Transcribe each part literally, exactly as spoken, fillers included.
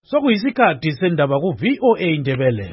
Sokuyisikhathi sendaba ku V O A Ndebele.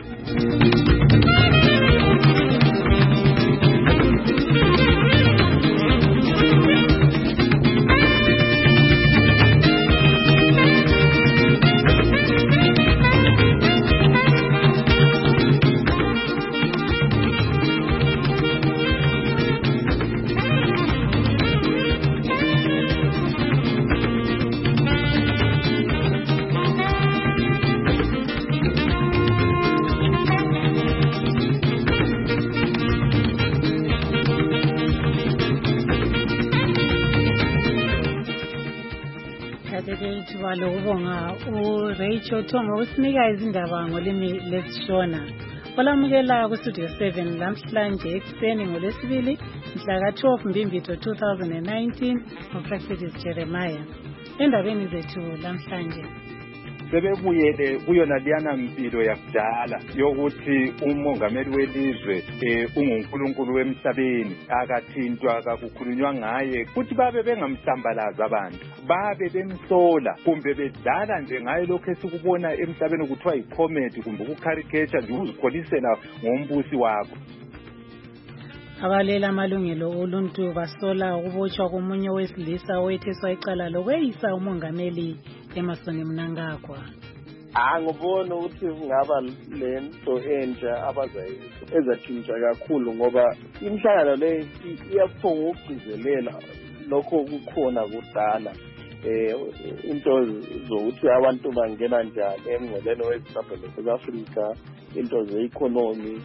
Ubonga uRachel Thongo usinika izindaba ngolimi lesishona. Olamukela ku Studio seven lamhlanje ekseni ngolesibili mhla ka twelve Mbimbitho two thousand nineteen uProfessor Jeremiah. Endabeni zethu lamhlanje sebebuyele kuyona liyana mpilo yakudala yokuthi umongameli welizwe eh ungunkulunkulu wemhlabeni akathintwa akakukhulunywa ngaye kuthi babe bengamhlambalaza abantu babe bemsola kumbe bedlala nje ngaye lokho esikubona emhlabeni kuthiwa icomedy kumbe ukucaricature nje uzikholisela ngombusi wakho. Abalela amalungelo oluntu basola ukubotshwa komunye wesilisa owetheswa icala lokweyisa umongameli Emmerson Mnangagwa. Angibona ukuthi kungaba lento entsha abazayenza ezathinta kakhulu ngoba imhlangano le iyaphonga ukugcizelela lokho kukhona kudala eh into zokuthi abantu bangena njani emngceleni wesizabelo South Africa into ze-economy.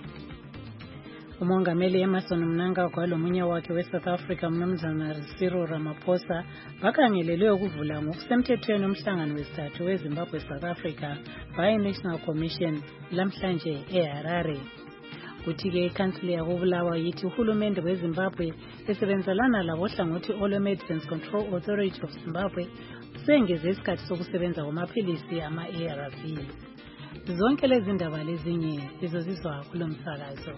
Umongameli Emmerson Mnangagwa lomunye wakhe we-South Africa Mnumzana Cyril Ramaphosa bakhangelelwe ukuvula ngokusemthethweni umhlangano wesithathu weZimbabwe South Africa Bi-National Commission lamhlanje eHarare. Kuthi-ke ikhansili yakobulawa yithi uhulumende weZimbabwe esebenzelana labohlangothi Olo Medicines Control Authority of Zimbabwe usengeze isikhathi sokusebenza kwamaphilisi ama-A R V. Zonke lezi ndaba lezinye zizozizwa kulo msakazo.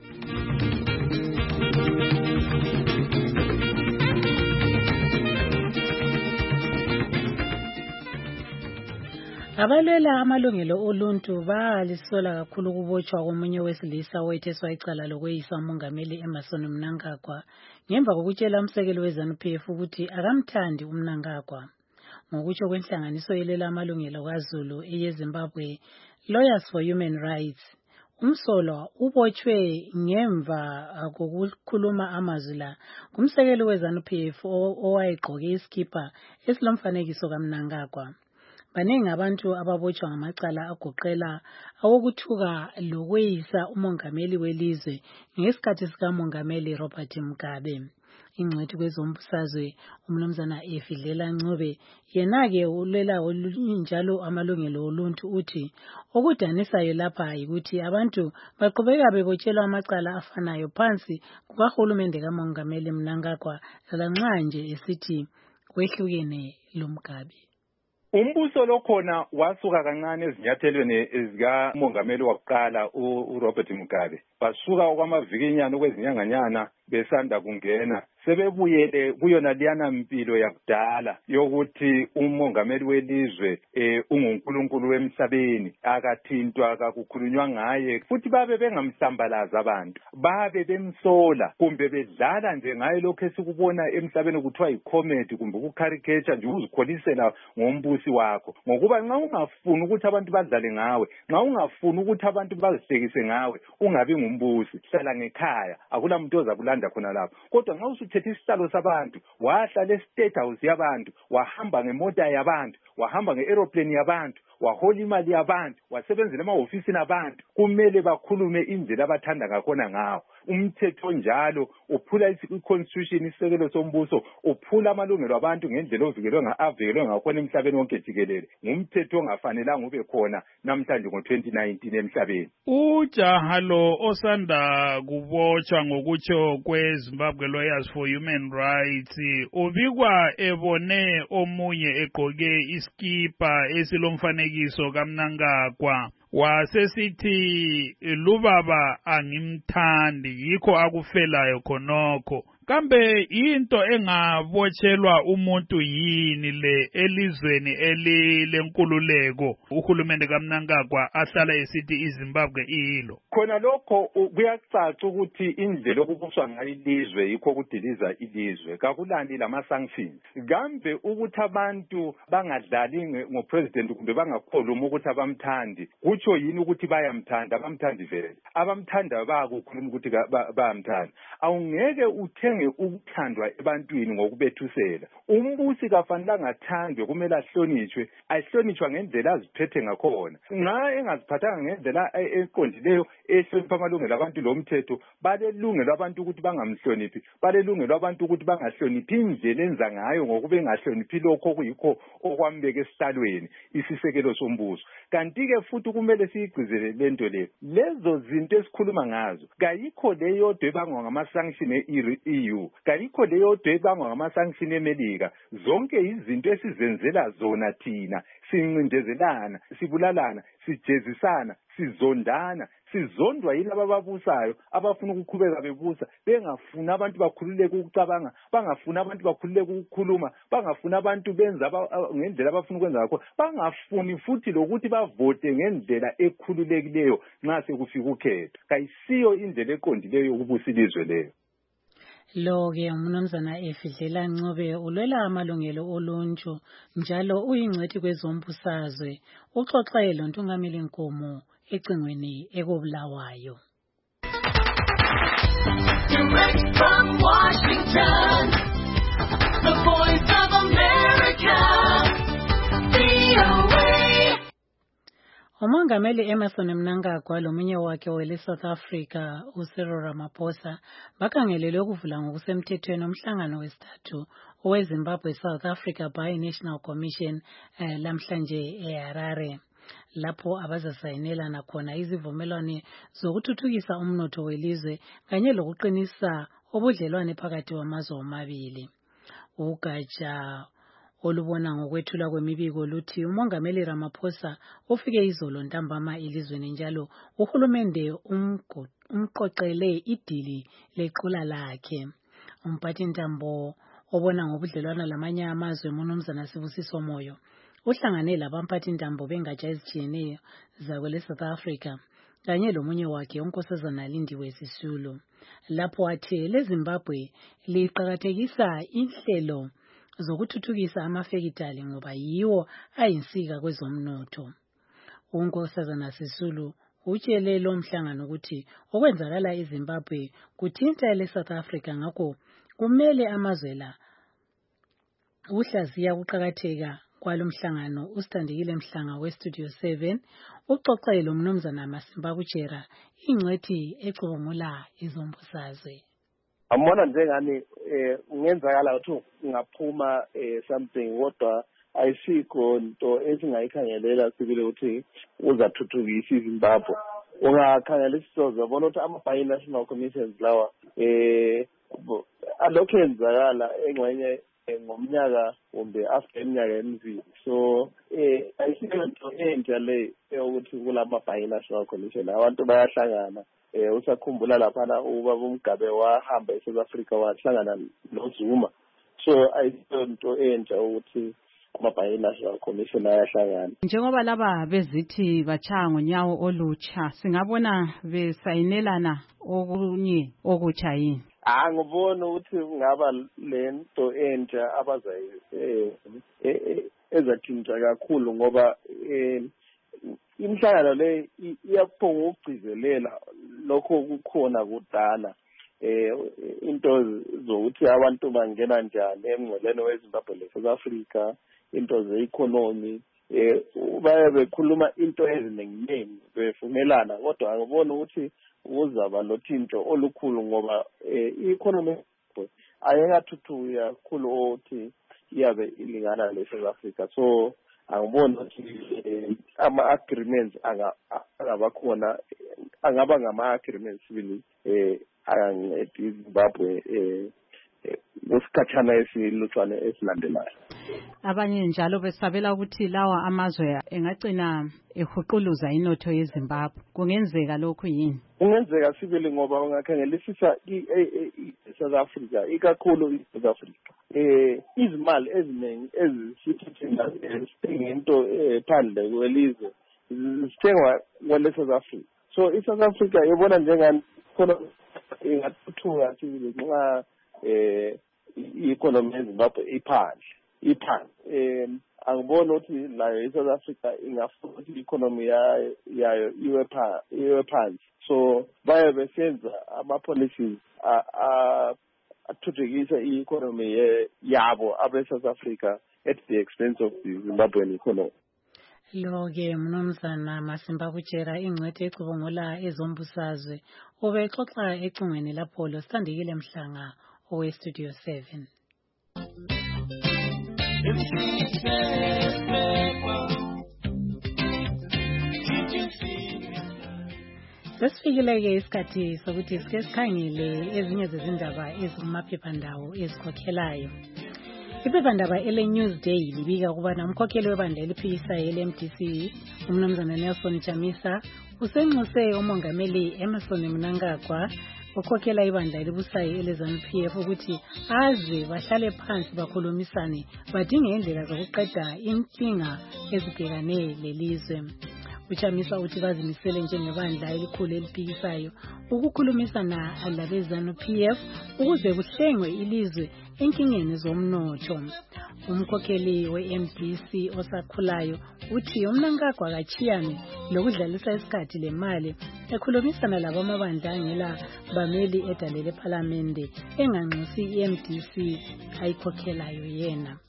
Abalwela amalungelo oluntu balisola kakhulu ukubotshwa komunye wesilisa owetheswa icala lokweyisa umongameli Emmerson Mnangagwa ngemva kokutshela umsekeli we-ZANU P F ukuthi akamthandi uMnangagwa. Ngokutsho kwenhlanganiso yelela amalungelo kaZulu eyeZimbabwe Lawyers for Human Rights, umsolwa ubotshwe ngemva kokukhuluma amazwi la kumsekeli we-ZANU P F owayegqoke iskipa esilomfanekiso kaMnangagwa. Baningi abantu ababotshwa ngamacala agoqela awokuthuka lokweyisa umongameli welizwe ngesikhathi sikamongameli Robert Mugabe. Ingcwethi kwezombusazwe umnumzana Efidlela Ncube yena-ke ulela njalo amalungelo oluntu uthi okudanisayo lapha yikuthi abantu baqhubeka bebotshelwa amacala afanayo phansi kukahulumende kamongameli Mnangagwa lanxa nje esithi kwehlukene lo Mugabe. Umbuso lokhona wasuka kancane ezinyathelweni ezika umongameli wakuqala uRobert Mugabe basuka kwamavikinyana kwezinyanganyana besanda kungena sebebuyele kuyona liyana mpilo yakudala yokuthi umongameli welizwe eh ungunkulunkulu wemhlabeni akathintwa akakukhulunywa ngaye futhi babe bengamhlambalaza abantu babe bemsola kumbe bedlala nje ngaye lokho esikubona emhlabeni kuthiwa icomedy kumbe ukucaricature nje uzikholisela ngombusi wakho ngokuba nxa ungafuni ukuthi abantu badlale ngawe nxa ungafuni ukuthi abantu bazihlekise ngawe ungabi ngumbusi hlala ngekhaya akula muntu ozakulanda khona lapho kodwa nxa usuthethe isihlalo sabantu wahlala e-state house yabantu wahamba ngemota yabantu wahamba nge-aeroplane yabantu wahola imali yabantu wasebenzela emahofisini abantu kumele bakhulume indlela abathanda ngakhona ngawo umthetho njalo uphula i-constitution isekelo sombuso uphula amalungelo abantu ngendlela ovikelwe ngavikelwe ngakhona emhlabeni wonke jikelele ngumthetho ongafanelanga ube khona namhlanje ngo twenty nineteen emhlabeni. Ujaha lo osanda kubotshwa ngokutsho kweZimbabwe Lawyers for Human Rights ubikwa ebone omunye egqoke iskipa esilomfanekiso kaMnangagwa wasesithi lubaba angimthandi yikho akufelayo khonokho kambe into engabotshelwa umuntu yini le elizweni elilenkululeko uhulumende kaMnangagwa ahlala esithi iZimbabwe iyilo? Khona lokho kuyacaca ukuthi indlela okubuswa ngayo ilizwe yikho kudiliza ilizwe, kakulandi lama sanctions. Kambe ukuthi abantu bangadlali ngopresident kumbe bangakhuluma ukuthi abamthandi, kutsho yini ukuthi bayamthanda? Abamthandi vele, abamthanda bayakukhuluma ukuthi bayamthanda. Awungeke uthenge ukuthandwa ebantwini ngokubethusela. Umbusi kafanele athandwe, kumele ahlonishwe, ahlonishwa ngendlela aziphethe ngakhona. Nxa engaziphathanga ngendlela eqondileyo ehlonipha amalungelo abantu lomthetho, balelungelo abantu ukuthi bangamhloniphi, balelungelo abantu ukuthi bangahloniphi indlela enza ngayo ngokube engahloniphi lokho kuyikho okwambeka esihlalweni isisekelo sombuso. Kanti-ke futhi kumele siyigcizele lento le, lezo zinto esikhuluma ngazo kayikho leyodwa ebangwa ngama-sanction e-E U, kayikho leyodwa ebangwa ngama-sanction eMelika. Zonke izinto esizenzela zona thina, sincindezelana, sibulalana, sijezisana, sizondana, sizondwa yilabo ababusayo abafuna ukuqhubeka bebusa, bengafuna abantu bakhululeke ukucabanga, bangafuna abantu bakhululeke ukukhuluma, bangafuna abantu benza ngendlela abafuna ukwenza ngakho, bangafuni futhi lokuthi bavote ngendlela ekhululekileyo nxa sekufika ukhetho. Kayisiyo indlela eqondileyo yokubusa ilizwe leyo. Lo-ke umnumzana Efidlela Ncube ulwela amalungelo oluntu njalo uyingcwethi kwezombusazwe, uxoxele uNtungameli Nkomo ecingweni ekobulawayo. Direct from Washington, the voice of America, V O A. Umongameli Emmerson Mnangagwa lomunye wakhe wele South Africa uCyril Ramaphosa bakhangelelwe ukuvula ngokusemthethweni umhlangano wesithathu oweZimbabwe South Africa Bi-National Commission eh, lamhlanje eHarare, lapho abazasayinelana khona izivumelwano zokuthuthukisa umnotho welizwe kanye lokuqinisa ubudlelwane phakathi kwamazwe omabili. Ugatsha olubona ngokwethula kwemibiko luthi umongameli Ramaphosa ufike izolo ntambama elizweni njalo uhulumende umqoqele idili lequla lakhe. Umphathintambo obona ngobudlelwane lamanye amazwe uMnumzana Sibusiso Moyo uhlangane labamphathintambo bengatsha ezitshiyeneyo zakwele South Africa kanye lomunye wakhe uNkosazana Lindiwe Sisulu, lapho athe leZimbabwe liqhakathekisa inhlelo zokuthuthukisa amafekitali ngoba yiwo ayinsika kwezomnotho. uNkosazana Sisulu utshele lo mhlangano ukuthi okwenzakala eZimbabwe kuthinta le South Africa, ngakho kumele amazwe la uhlaziya ukuqhakatheka kwalomhlangano. Usithandekile Mhlanga weStudio seven uxoxele uMnumzana Masimba Kutshera ingcwethi ecubungula izombusazwe. Amona njengani eh ungenzakala ukuthi ngaphuma eh something kodwa ayisikho into esingayikhangelela sibile ukuthi uzathuthukisa iZimbabwe. Ungakhangela isizwe ubona ukuthi ama bi-national commissions lawa eh alokho enzakala engxenye ngomnyaka kumbe after iminyaka emibili. So eh ayisikho into entsha le ukuthi kulama bi-national commission abantu bayahlangana. Eh usakhumbula lapha ubaba uMgabe wahamba eSouth Africa wahlangana noZuma. So ayisonto entsha ukuthi ama bi-national commission ayahlangana. Njengoba laba bezithi bachaya ngonyawo olutsha, singabona besayinelana okunye okutsha yini? Ah ngibona ukuthi ngaba lento entsha abazayi eh ezathinta kakhulu ngoba eh imhlangano le iyaphonga ukugcizelela lokho kukhona kudala eh into zokuthi abantu bangena njani emngceleni weZimbabwe leSouth Africa, into ze-economy eh baye bekhuluma into eziningi bevumelana, kodwa ngibona ukuthi uzaba lothinto olukhulu ngoba i-economy ayekathuthuka kakhulu ukuthi iyabe ilingana leSouth Africa. So angibona ukuthi ama-agreements angabakhona angaba ngama-agreements sibili eh angancedi iZimbabwe eh kusikhathana esilutshwane esilandelayo. abanye njalo besabela ukuthi lawa amazwe engagcina ehuquluza inotho yeZimbabwe. Kungenzeka lokhu yini? Kungenzeka sibili ngoba ungakhangelisisa i-South Africa, ikakhulu i-South Africa. Eh izimali eziningi ezisithinga sithenga into phandle kwelizwe zithengwa kwele South Africa. So i-South Africa yebona njengani khona ingathuthuka sibili nxa eh i-economy yeZimbabwe iphandle iphandle eh angibona ukuthi layo i-South Africa ingafuna ukuthi i-economy yayo yayo iwe phansi iwe phansi. So baye besenza ama-policies athuthukisa i-economy yabo abe-South Africa at the expense of the Zimbabwean economy. Lo-ke mnumzana Masimba Butshera ingcwethe ecubungula ezombusazwe ubexoxa ecingweni lapho lo Sithandekile Mhlanga owe-Studio seven. Sesifikile-ke isikhathi sokuthi sike sikhangele ezinye zezindaba ezikumaphephandawo ezikhokhelayo. Iphephandaba ele-Newsday libika ukubana umkhokheli webandla eliphikisayo ele-M D C umnumzana Nelson Chamisa usenxuse umongameli Emmerson Mnangagwa ukhokhela ibandla elibusayo ele-ZANU P F ukuthi aze bahlale phansi bakhulumisane badinge indlela zokuqeda inkinga ezibhekane lelizwe. Uchamisa uthi bazimisele njengebandla elikhulu eliphikisayo ukukhulumisana labe-ZANU P F ukuze kuhlengwe ilizwe enkingeni zomnotho. Umkhokheli we-M D C osakhulayo uthi uMnangagwa akachiyane lokudlalisa isikhathi lemali ekhulumisana labo amabandla angela bameli edalele ephalamende enganxusi i-M D C ayikhokhelayo yena.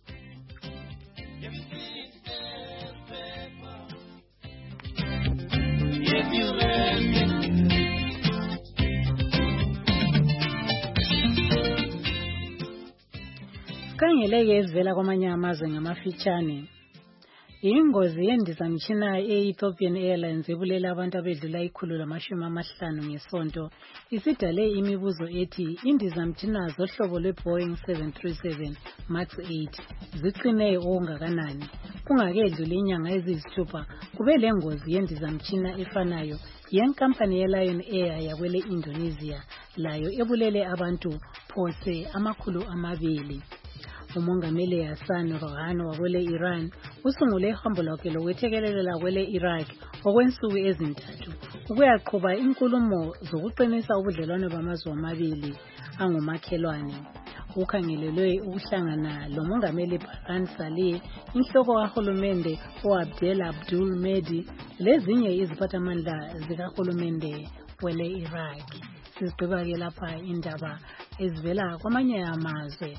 Kangeleke ezivela kwamanye amazwe ngamafitshane. Ingozi yendizamtshina e-Ethiopian Airlines ebulela abantu abedlula ikhulu lamashumi amahlanu ngesonto isidale imibuzo ethi indizamtshina zohlobo lwe-Boeing seven thirty-seven Max eight ziqine okungakanani. Kungakedluli inyanga eziyisithupha kube le ngozi yendizamtshina efanayo yenkampani ye-Lion Air yakwele Indonesia layo ebulele abantu phose amakhulu amabili. Umongameli Hassan Rouhani wakwele Iran usungule ihambo lakhe lokwethekelela kwele Iraq okwensuku ezintathu ukuyaqhuba inkulumo zokuqinisa ubudlelwano bamazwe amabili angumakhelwane. Ukhangelelwe ukuhlangana lomongameli Barhan Salih, inhloko kahulumende uAbdel Abdul Mehdi lezinye iziphathamandla zikahulumende kwele Iraq. Sizigqiba-ke lapha indaba ezivela kwamanye amazwe.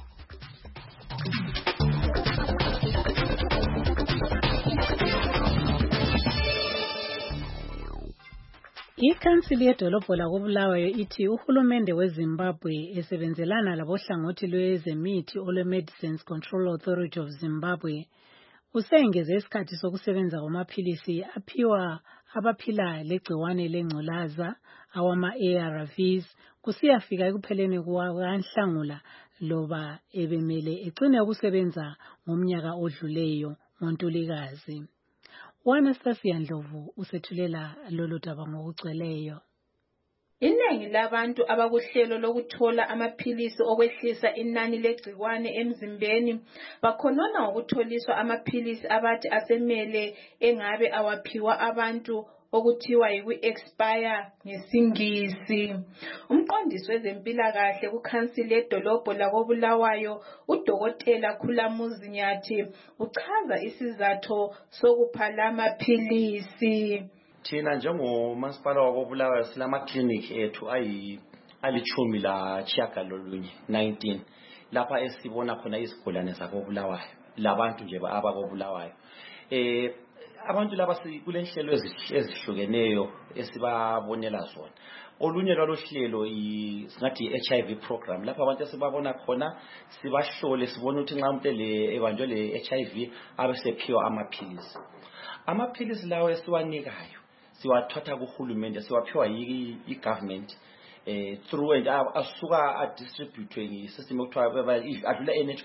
Ikhansili yedolobho lakoBulawayo ithi uhulumende weZimbabwe esebenzelana labohlangothi lwezemithi olwe-Medicines Control Authority of Zimbabwe usengeze isikhathi sokusebenza kwamaphilisi aphiwa abaphila legciwane lengculaza awama-A R Vs kusiyafika ekupheleni kukaNhlangula loba ebemele ecine ukusebenza ngomnyaka odluleyo ngoNtulikazi. Anastasia Ndlovu usethulela lolu daba ngokugcweleyo. Iningi labantu abakuhlelo lokuthola amaphilisi okwehlisa inani legciwane emzimbeni bakhonona ngokutholiswa amaphilisi abathi asemele engabe awaphiwa abantu okuthiwa yiku-expire ngesingisi. Umqondisi wezempilakahle kukhansili yedolobho lakoBulawayo udokotela Khulamuzi Nyathi uchaza isizathu sokuphala amaphilisi. Thina njengomasipala wakoBulawayo silama clinic ethu ayi alichumi la chiyagalolunye nineteen lapha esibona khona izigulane zakoBulawayo labantu nje abakoBulawayo. Eh abantu laba kulenhlelo ezihlukeneyo esibabonela zona. Olunye lwalohlelo singathi i-H I V program lapha abantu esibabona khona sibahlole sibone ukuthi nxa umuntu le ebanjwe le H I V abesephiwa amaphilisi. Amaphilisi lawo esiwanikayo siwathatha kuhulumende siwaphiwa yi-government eh through and asuka a distributwe ngisystem okuthiwa adlula N H F A M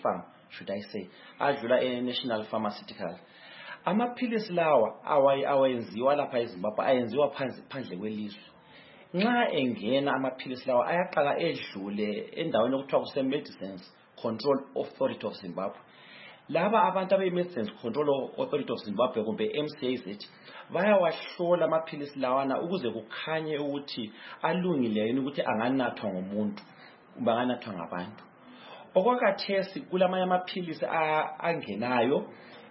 should I say, adlula e-National Pharmaceutical. Amaphilisi lawa awayenziwa lapha eZimbabwe ayenziwa phandle kwelizwe. Nxa engena amaphilisi lawa ayaqala edlule endaweni okuthiwa kuse Medicines Control Authority of Zimbabwe. Laba abantu abe Medicines Control Authority of Zimbabwe kumbe M C A Z bayawahlola amaphilisi lawana ukuze kukhanye ukuthi alungile yini ukuthi anganathwa ngomuntu kumbe anganathwa ngabantu. Okwakhathesi kulamanye amaphilisi angenayo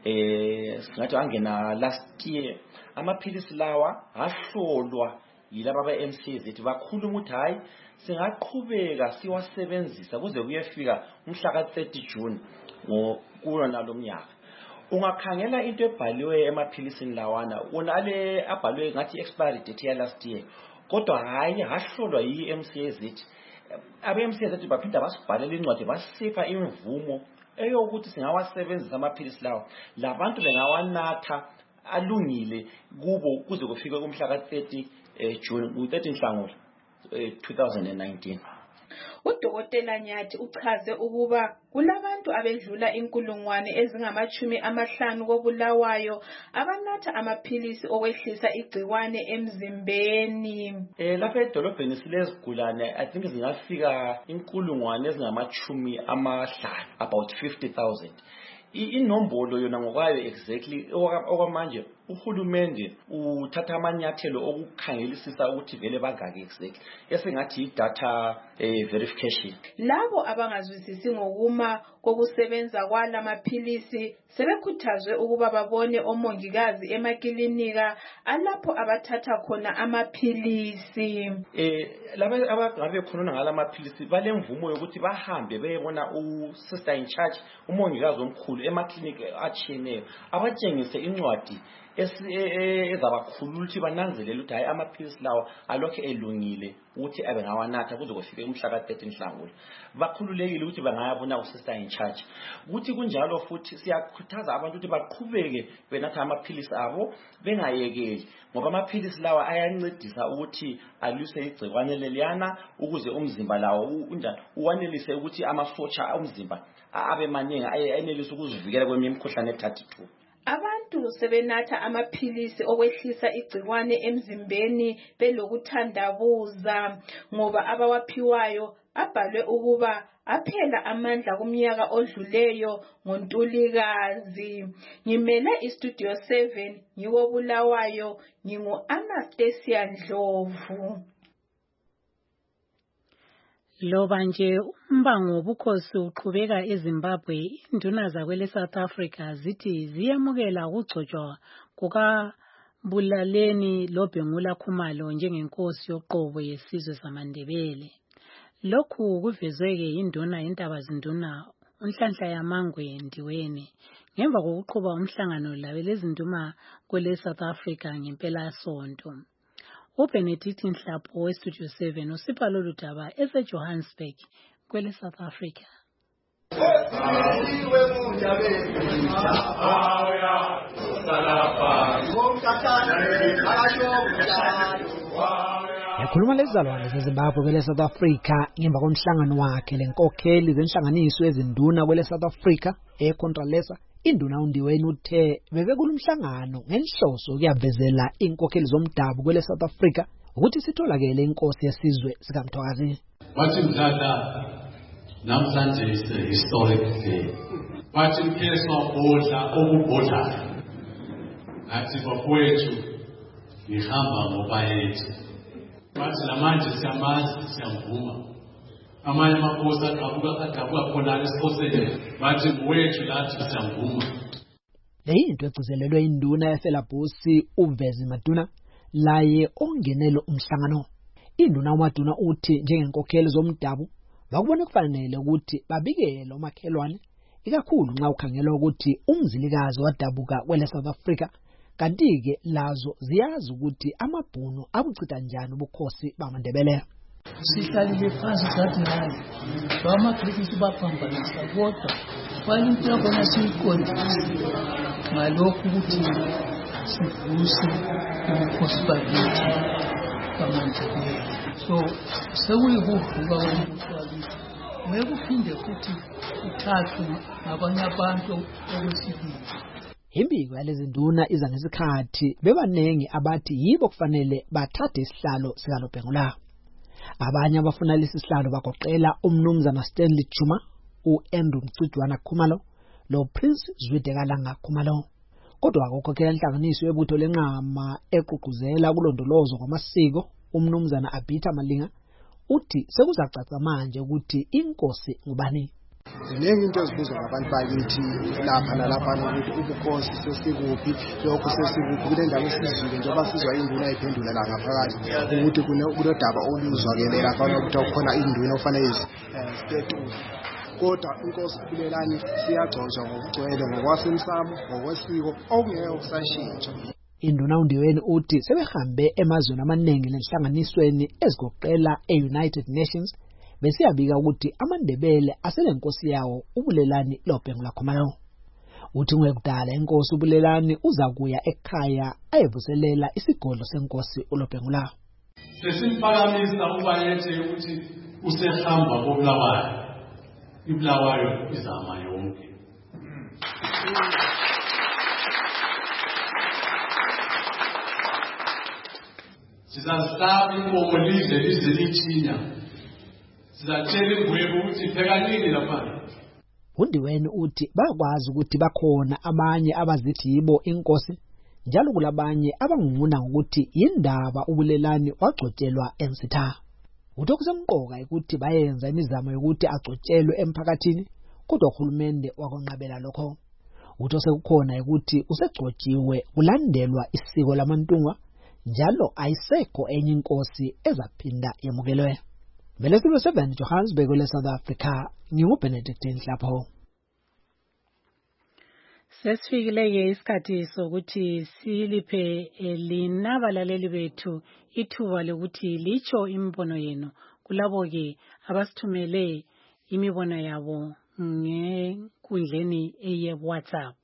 eh singathi angena last year amaphilisi lawa ahlolwa yilaba ba M C A Z bakhuluma ukuthi hayi singaqhubeka siwasebenzisa kuze kuyefika umhla ka thirty June ngokulo nalomnyaka. Ungakhangela into ebhaliwe emaphilisini lawana unale abhalwe ngathi expiry date ya last year kodwa hayi hahlolwa yi M C A Z. Abe M C A Z baphinda basibhalela incwadi basipha imvumo eyokuthi singawasebenzisa amaphilisi lawa labantu bengawanatha alungile kubo kuze kufike umhla ka thirty June u thirty Nhlangula two thousand nineteen. Udokotela Nyathi uchaze ukuba kulabantu abedlula inkulungwane ezingamachumi amahlanu kobulawayo abanatha amaphilisi okwehlisa igciwane emzimbeni. Eh lapha edolobheni silezigulane I think zingafika inkulungwane ezingamachumi amahlanu about fifty thousand. Inombolo yona ngokwayo exactly okwamanje uhulumende uthatha amanyathelo okukhangelisisa ukuthi vele bangaki exactly esingathi data eh, verification. Labo abangazwisisi ngokuma kokusebenza kwala maphilisi sebekhuthazwe ukuba babone omongikazi emakilinika alapho abathatha khona amaphilisi. Eh laba abangabe khona ngala maphilisi balemvumo yokuthi bahambe beyebona u sister in charge umongikazi omkhulu emaklinika atshiyeneyo abatshengise incwadi ezabakhulula ukuthi bananzelele ukuthi hayi amaphilisi lawa alokho elungile ukuthi abe ngawanatha kuze kufike umhla ka thirty Nhlangula. Bakhululekile ukuthi bangayabona u sister in charge. Ukuthi kunjalo futhi siyakhuthaza abantu ukuthi baqhubeke benatha amaphilisi abo bengayekeli ngoba amaphilisi lawa ayancedisa ukuthi aluse igcikwane leliyana ukuze umzimba lawo unjani uwanelise ukuthi amasotsha omzimba abe maningi ayenelisa ukuzivikela kwemikhuhlane e thirty-two. Abantu sebenatha amaphilisi okwehlisa igciwane emzimbeni belokuthandabuza ngoba abawaphiwayo abhalwe ukuba aphela amandla kumnyaka odluleyo ngoNtulikazi. Ngimele iStudio seven ngiwobulawayo ngingu Anastasia Ndlovu. Loba nje umbango wobukhosi uqhubeka eZimbabwe, induna zakwele South Africa zithi ziyamukela ukugcotshwa kukaBulaleni Lobhengula Khumalo njengenkosi yoqobo yesizwe samaNdebele. Lokhu kuvezweke induna yentabazinduna uNhlanhla Yamangwe Ndiweni ngemva kokuqhuba umhlangano labelezinduna kwele South Africa ngempela sonto. uBenedict Nhlapho weStudio seven usipha lolu daba eseJohannesburg kwele South Africa. Yakhuluma lezizalwane zeZimbabwe kwele South Africa ngemva komhlangano wakhe lenkokheli zenhlanganiso ezinduna kwele South Africa eContralesa. Induna uNdiweni uthe bebekulumhlangano ngenhloso kuyavezela inkokheli zomdabu kwele South Africa ukuthi sitholakele inkosi yesizwe sikaMthwakazi. Wathi mdlala namhlanje is a historic day. Wathi mkheso bodla okubodla. Athi bafowethu ngihamba ngobayethu. Wathi namanje siyamazi siyamvuma. Amanye amaposa aqhabuka aqhabuka khona esikhoseni bathi wethu lathi siyamvuma. Le into egcizelelwe induna yaseLabusi uVezi Maduna laye ongenelo umhlangano. Induna uMaduna uthi njengenkokheli zomdabu bakubona kufanele ukuthi babikele umakhelwane ikakhulu nxa ukhangelwa ukuthi umzilikazi wadabuka kwele South Africa kanti ke lazo ziyazi ukuthi amabhunu abuchitha njani ubukhosi bamaNdebele. Sihlalile phansi sathi hayi bamaGrikisi baphambanisa kodwa kwayinto yabona siyiqondise ngalokhu ukuthi sivuse ubukhosi bakithi bamaNdebele. So sekuyibuvuka kokuthi ngeke uphinde futhi uthathwe ngabanye abantu okwesibili. Imbiko yalezi nduna iza ngesikhathi bebanengi abathi yibo kufanele bathathe isihlalo sikaLobhengula. Abanye abafuna lesi sihlalo bagoqela umnumzana Stanley Juma, uAndrew Mcudwana Khumalo, lo Prince Zwidekalanga Khumalo. Kodwa akukhokhela inhlanganiso yebutho lenqama eqhuquzela ukulondolozwa kwamasiko, umnumzana Abitha Malinga uthi sekuzacaca manje ukuthi inkosi ngubani. Ziningi into ezibuzwa ngabantu bakithi lapha nalapha ukuthi ubukhosi sesikuphi, lokho sesikuphi, kule ndawo esizile njengoba sizwa induna ayiphendula la ngaphakathi ukuthi kunodaba oluzwa ke lapha ukuthi khona induna ofanele status. Kodwa inkosi Bulelani siyagcotshwa ngokugcwele ngokwasemsamo ngokwesiko okungeke kusashintsha. Induna uNdiweni uthi sebehambe emazweni amaningi nenhlanganisweni ezigoqela e-United Nations besiyabika ukuthi amaNdebele asenenkosi yawo uBulelani Lobhengula Khumalo. Uthi ngekudala inkosi uBulelani uza kuya ekhaya ayevuselela isigodlo senkosi uLobhengula. Sesimphakamisa ubayethe ukuthi usehamba koBulawayo. iBulawayo izama yonke. Sizahlaba inkomo lize lize lichinya. Sizatshela ingwebo ukuthi pheka nini lapha. uNdiweni uthi bakwazi ukuthi bakhona abanye abazithi yibo inkosi njalo kulabanye abanguna ukuthi indaba uBulelani wagcotshelwa eMsitha. Utho kusemqoka ukuthi bayenza imizamo yokuthi agcotshelwe emphakathini kodwa uhulumende wakonqabela lokho. Utho sekukhona ukuthi usegcotshiwe kulandelwa isiko lamantunga njalo ayisekho enye inkosi ezaphinda yemukelwe. Belesilo seven Johannesburg le South Africa nginguBenedict Nhlapho. Sesifikile isikhathi sokuthi siliphe linabalaleli bethu ithuba lokuthi licho imbono yenu kulabo ke abasithumele imibono yabo ngekundleni eye WhatsApp.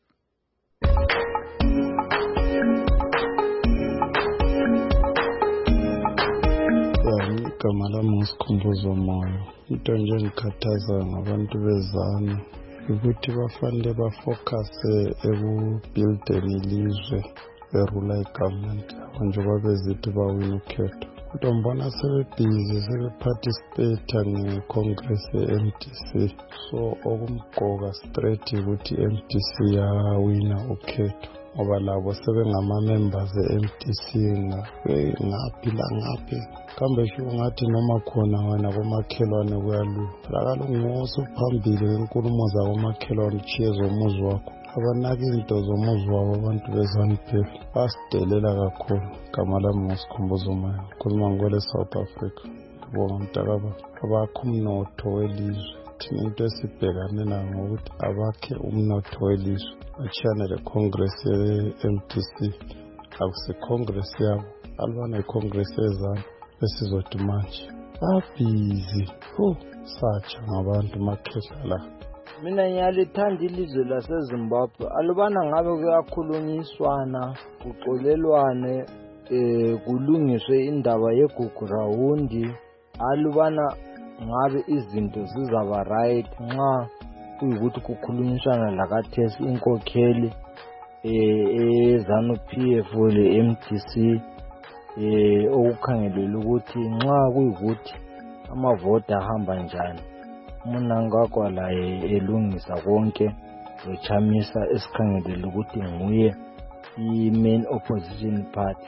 Igama lami Sikhumbuzo Moyo. Into nje engikhathaza ngabantu bezana ukuthi bafanele bafocuse ekubuildeni ilizwe e-rural government njengoba bezithi bawina ukhetho. Kodwa mbona sebebhizi sebeparticipate nge-Congress ye-M D C, so okumqoka straight ukuthi i-M D C yawina ukhetho ngoba labo sebengama-members e-M D C ngaphi langaphi. Kambe sho ngathi noma khona wena komakhelwane kuyalula lakalunguso phambili kwenkulumo zakomakhelwane chiye zomuzi wakho abanaki into zomuzi wabo abantu beZANU-P F basidelela kakhulu. Igama lami Sikhumbuzo Moyo, khuluma ngole South Africa. Ngibonga mntakaba abakho umnotho welizwe thina into esibhekane nayo ngokuthi abakhe umnotho welizwe achiyane le-Congress ye-M D C akuse-Congress yabo alibana i-Congress yezana besizothi manje babhizi ho satsha ngabantu makhehla la. Mina ngiyalithanda ilizwe laseZimbabwe alubana ngabe kuyakhulunyiswana kuxolelwane eh kulungiswe indaba yegugu rawundi alubana ngabe izinto zizaba right nxa kuyikuthi kukhulunyiswana lakathesi inkokheli eh eZANU-P F le M D C eh okukhangelela ukuthi nxa kuyikuthi amavoti ahamba njani uMnangagwa la elungisa konke echamisa esikhangelela ukuthi nguye i-main opposition party.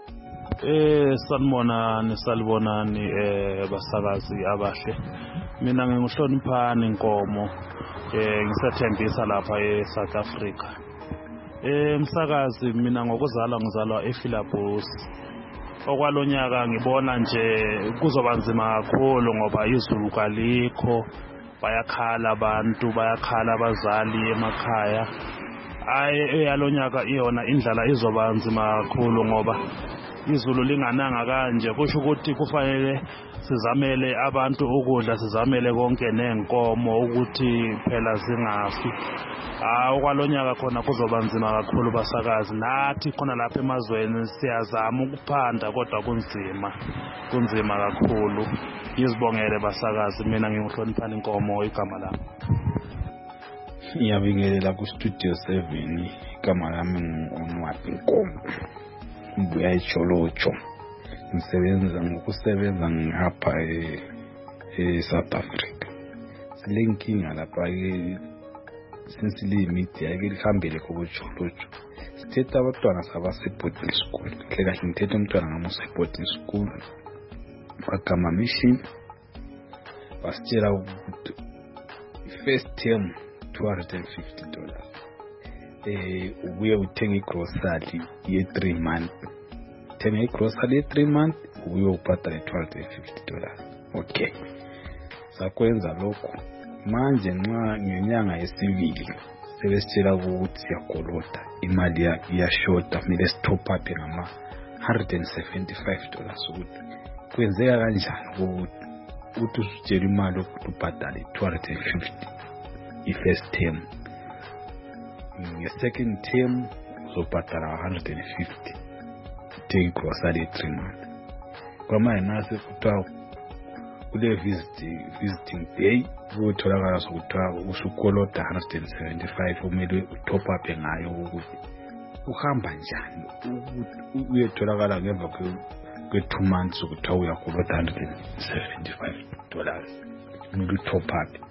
Eh sanibonani salibonani eh basakazi abahle. Mina nginguhloniphani inkomo eh ngisathembisa lapha eSouth Africa. Eh msakazi mina ngokuzalwa ngizalwa ePhilabus. Okwalonyaka ngibona nje kuzoba nzima kakhulu ngoba izulu kalikho, bayakhala abantu, bayakhala abazali emakhaya. eyalonyaka iyona indlala izoba nzima kakhulu ngoba izulu lingananga kanje kusho ukuthi kufanele sizamele abantu ukudla sizamele konke nenkomo ukuthi phela zingafi. Ah okwalonyaka khona kuzoba nzima kakhulu basakazi nathi khona lapha emazweni siyazama ukuphanda kodwa kunzima kunzima kakhulu. Ngizibongele basakazi mina nginguhloniphani Nkomo igama lami. Ngiyabingelela ku Studio seven igama lami nginguNwabi Nkomo. Ngibuya eJolotsho. Ngisebenza ngokusebenza ngapha e South Africa. Silenkinga lapha ke since le media ke lihambele ko Jolotsho. Sithetha abantwana sabase boarding school. Kahle kahle ngithetha umntwana ngamusa boarding school. Bagama mission. Basitshela ukuthi first term two hundred fifty dollars. Eh ubuye uthenga igrocery ye three months. Thenga igrocery ye three months ubuye ubhadale two hundred fifty dollars. Okay. Sakwenza lokho. Manje nxa ngenyanga yesibili sebesitshela ukuthi siyakolota imali iyashota kumele stop up ngama one hundred seventy-five dollars ukuthi kwenzeka kanjani ukuthi uthi usitshela imali ukuthi ubhadale two hundred fifty i first term nge second term uzobhadala one hundred fifty take grocery three months kwamanye nase kuthiwa kule visit visiting day utholakala sokuthiwa usukolota one hundred seventy-five umele top up ngayo ukuthi uhamba njani uyetholakala ngemva kwe two months ukuthiwa uyakolota one hundred seventy-five dollars umele top up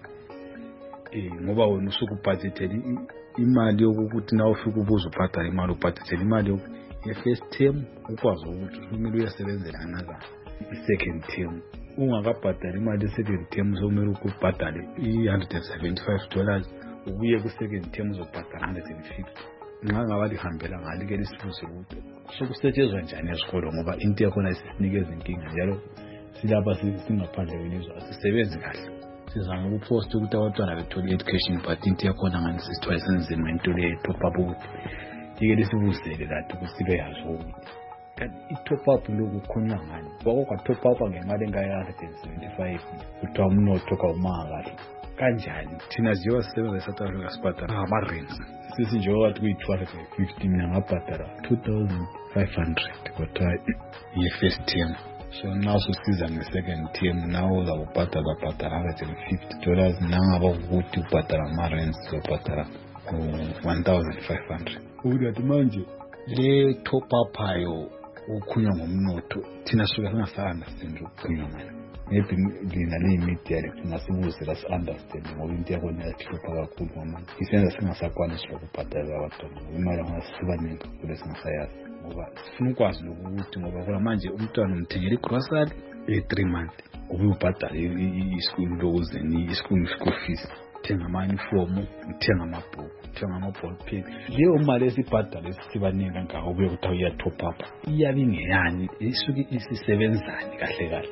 eh ngoba wena usukubudgetela imali yokuthi na ufika ubuza ubhadala imali ubhadetela imali ye first term ukwazi ukuthi umele uyasebenzela another second term ungakabhadala imali ye second term uzomela ukubhadala i one hundred seventy-five dollars ubuye ku second term uzobhadala one hundred fifty. Nxa ngaba lihambela ngale ke lisifuze ukuthi sokusetshenzwa njani esikolo ngoba into yakhona isinikeza inkinga njalo silapha singaphandle kwelizwe asisebenzi kahle. Sizama ukupost ukuthi abantwana bethola education but into yakhona ngani sisithiwa senzima into le top up ukuthi ike lisibuzele lathi kusibe yazo ukuthi kanti i-top up lokukhona ngani kwakho top up ngemali engaya one hundred seventy-five kuthiwa umnotho kawumanga kahle kanjani thina njengoba sisebenza eSouth Africa sibhadala ama-rents sisi njengoba wathi kuyi-two hundred fifty mina ngabhadala two thousand five hundred kodwa ye-first term. So now susiza nge-second term now uzawubhadala bhadala one hundred fifty dollars nangaba ukuthi ubhadala ama-rents uzobhadala one thousand five hundred. Ukuthi manje le top up ayo ukhunywa ngomnotho thina suka singasaunderstand ukukhunywa ngani. Maybe lina le media le ngasibuze la understand ngoba into yakho yahlupha kakhulu mama. Isenza singasakwanisi ukubhadala abantwana imali ngasibanini kule singasayazi ngoba sifuna ukwazi ukuthi ngoba kula manje umntwana umthengela igrocery e three months ubuye ubhadala i-school loans ni school school fees thenga ama-uniform uthenga amabhuku uthenga ama-ball pen leyo mali esibhadala esibaningi ngaho ubuye ukuthi uya top up iyabe ingeyani isuke isisebenzani kahle kahle.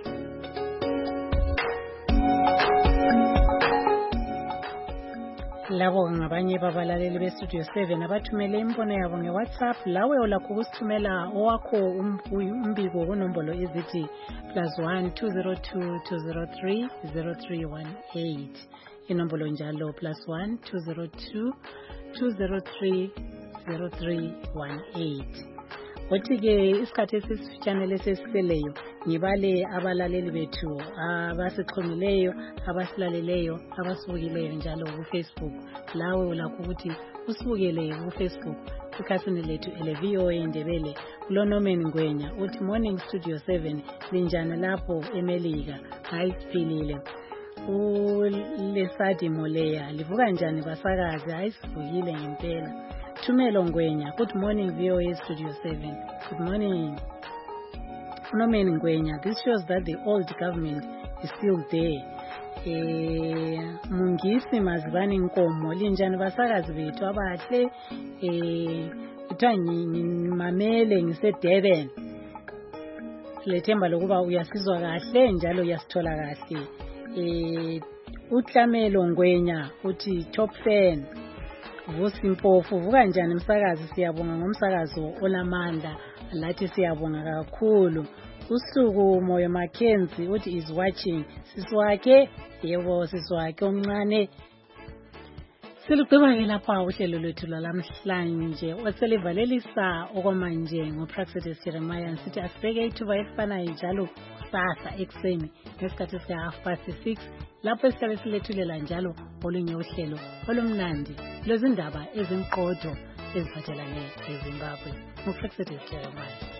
Labo ngabanye babalaleli beStudio seven abathumele imbono yabo ngeWhatsApp lawe ulakho ukusithumela owakho umbiko kunombolo ezithi plus one two zero two two zero three zero three one eight inombolo njalo plus one two zero two two zero three zero three one eight. Othi-ke isikhathi esisifitshane lesesiseleyo ngibale abalaleli bethu abasixhumileyo abasilaleleyo abasibukileyo njalo kuFacebook lawe ulakho ukuthi usibukele kuFacebook ikhasini lethu ele V O A Indebele kulonomeni Ngwenya uthi morning Studio seven linjani lapho eMelika hayi siphilile. Ulesadi Moleya livuka njani basakazi hayi sivukile ngempela. Tumelo Ngwenya good morning V O A Studio seven good morning. Phenomenon Ngwenya, this shows that the old government is still there. Eh Mungisi Mazibani Nkomo linjani basakazi bethu abahle eh uthanyi mamele ngise Durban. Silethemba lokuba uyasizwa kahle njalo uyasithola kahle. Eh uTlamelo Ngwenya uthi top fan Vusi Mpofu, vuka njani msakazi? Siyabonga ngomsakazo olamandla, lathi siyabonga kakhulu. Usuku Moyo Mackenzie uthi is watching. Siswakhe, yebo siswakhe omncane. Silugqiba ke lapha uhlelo lwethu lwalamhlanje. Oselivalelisa okwamanje ngoPraxedes Jeremiah sithi asibeke ithuba elifanayo njalo kusasa ekseni ngesikhathi sika half past six lapho esihlale silethulela njalo olunye uhlelo olumnandi lwezindaba ezimqotho eziphathelane neZimbabwe. ngoPraxedes Jeremiah.